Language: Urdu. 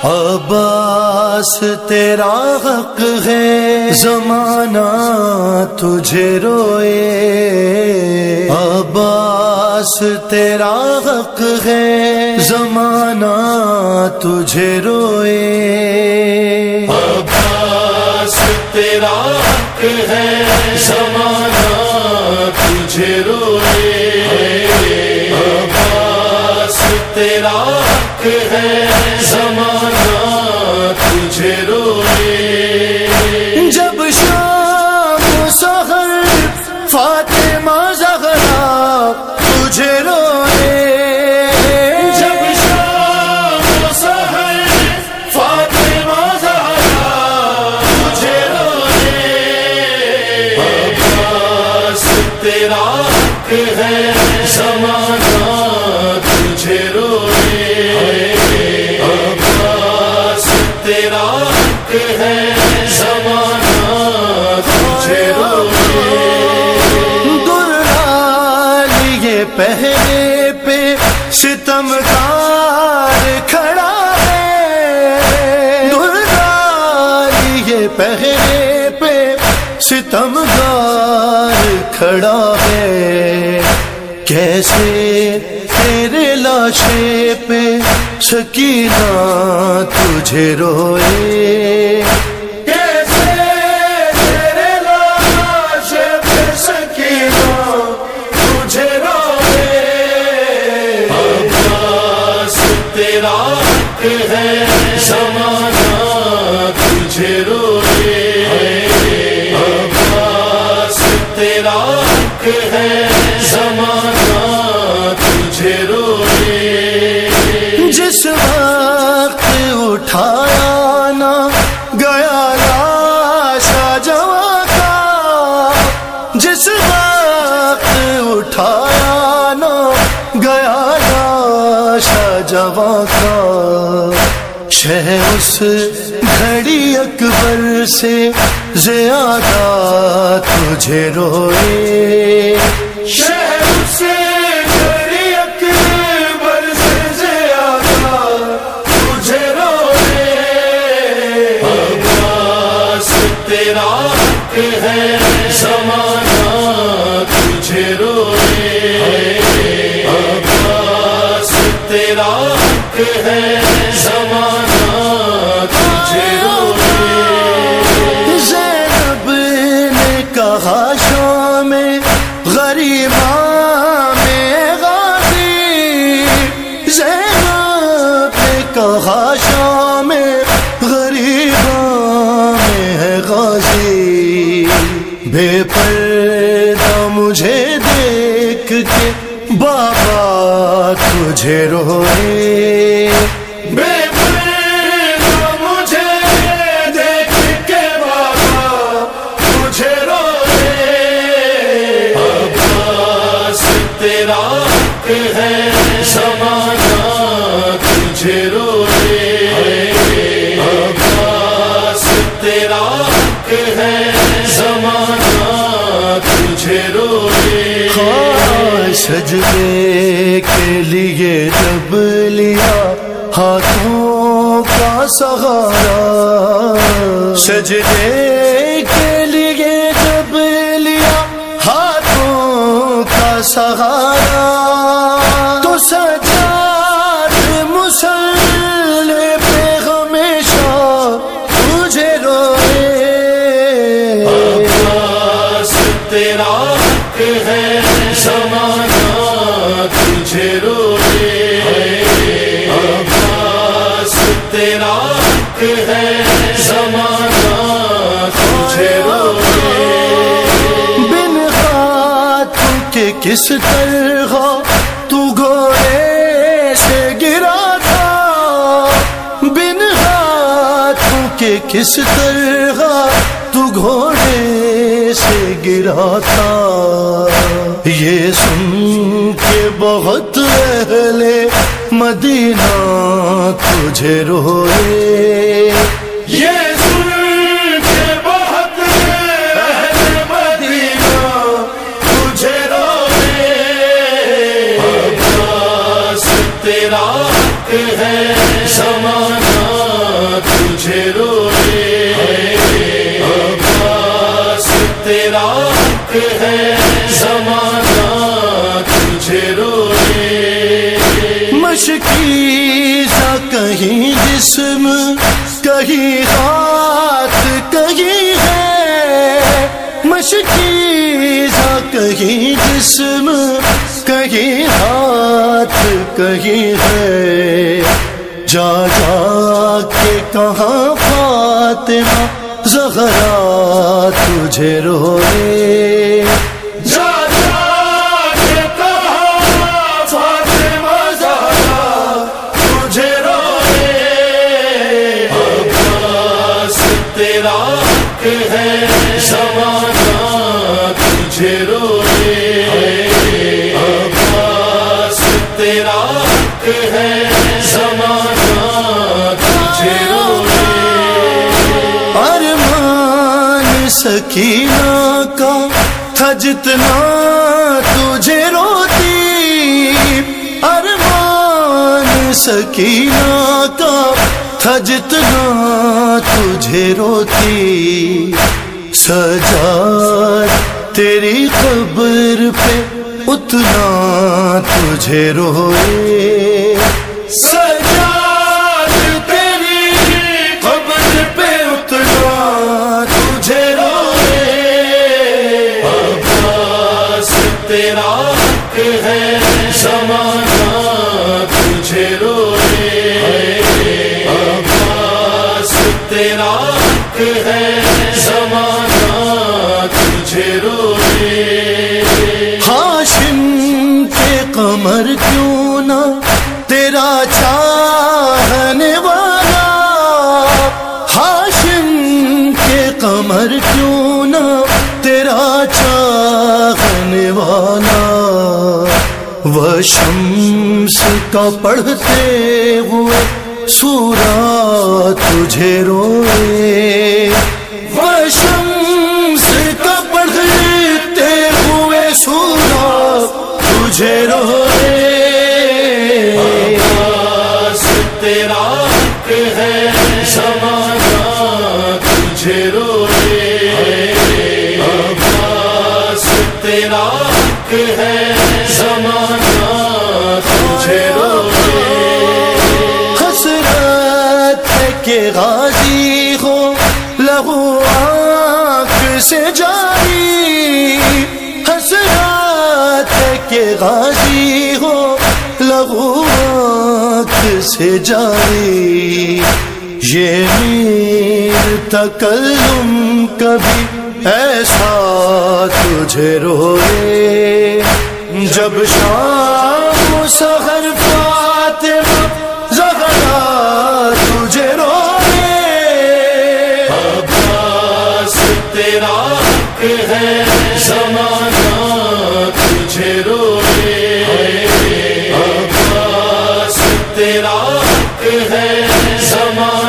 عباس تیرا حق ہے زمانہ تجھے روئے، عباس تیرا حق ہے زمانہ تجھے روئے، عباس تیرا حق ہے زمانہ تجھے روئے، عباس تیرا حق ہے زمانہ تجھے روئے، جب شام و سحر فاطمہ زہرا تجھے روئے، جب شام و سحر فاطمہ زہرا تجھے روئے، عباس تیرا حق ہے زمانہ تجھے روئے، عباس تیرا حق ہے زمانہ تجھے روئے، لیے پہلے پہ ستمگار کھڑا ہے، لیے پہلے پہ ستمگار کھڑا ہے، کیسے تیرے لاشے پہ سکینہ تجھے روئے، کیسے تیرے لاشے پہ سکینہ تجھے روئے، عباس تیرا حق ہے زمانہ تجھے روئے، عباس تیرا حق ہے زمانہ تجھے روئے، جس وقت اٹھایا نہ گیا لاش جواں کا، جس وقت اٹھایا نہ گیا لاش جواں کا، شہ اس گھڑی اکبر سے زیادہ تجھے روئے، شہر سے گھڑی اکبر سے زیادہ تجھے روئے، عباس تیرا حق ہے زمانہ تجھے روئے، عباس تیرا حق ہے زمانہ تجھے روئے، زینب نے کہا شام غریباں میں غازی، زینب نے کہا شام غریباں میں ہے غازی، بے پردہ مجھے دیکھ کے بابا تجھے روئے، بے پردہ مجھے دیکھ کے بابا تجھے روئے، عباس تیرا حق ہے زمانہ تجھے روئے، عباس تیرا حق ہے زمانہ تجھے روئے، سجدے کے لیے جب لیا ہاتھوں کا سہارا، سجدے کے لیے جب لیا ہاتھوں کا سہارا، تو سجاد مسلح پہ ہمیشہ تجھے روئے، عباس تیرا حق ہے زمانہ تجھے روئے، عباس تیرا حق ہے زمانہ تجھے روئے، بن ہاتھوں کے کس طرح تو گھوڑے سے گرا تھا، بن ہاتھوں کے کس طرح تو گھوڑے سے گرا تھا، یہ سن کے بہت اہل مدینہ تجھے روئے، یہ سن کے بہت اہل مدینہ تجھے روئے، عباس تیرا حق ہے زمانہ جسم کہیں ہاتھ کہیں ہے مشکیزہ، کہیں جسم کہیں ہاتھ کہیں ہے، جا جا کے کہاں فاطمہ زہرا تجھے روئے، جا جا کے کہاں فاطمہ زہرا تجھے روئے، عباس تیرا حق ہے زمانہ تجھے روئے، عباس تیرا حق ہے زمانہ تجھے روئے، ارمان سکینہ کا تھا جتنا تجھے روتی، ارمان سکینہ کا تھا جتنا تجھے روتی، سجاد تیری قبر پہ اتنا تجھے روئے، سجاد تیری قبر پہ اتنا تجھے روئے، عباس تیرا حق ہے زمانہ تجھے روئے، عباس تیرا حق ہے زمانہ تجھے روئے، ہاشم کے قمر کیوں نہ تیرا چاہنے والا، ہاشم کے قمر کیوں نہ تیرا چاہنے والا، وہ شمس کا پڑھتے ہوئے سورہ تجھے روئے، وہ شمس کا پڑھتے ہوئے سورہ تجھے روئے، عباس تیرا حق ہے زمانہ تجھے روئے، عباس تیرا حق ہے زمانہ تجھے روئے، حسرت ہے کہ غازی ہو لہو آنکھ سے جاری، حسرت ہے کہ غازی ہو لہو آنکھ سے جاری، یہ میر تکلم کبھی ایسا تجھے روئے، جب شام و سحر فاطمہ زہرا تجھے روئے، عباس تیرا حق ہے زمانہ تجھے روئے، عباس تیرا حق ہے زمانہ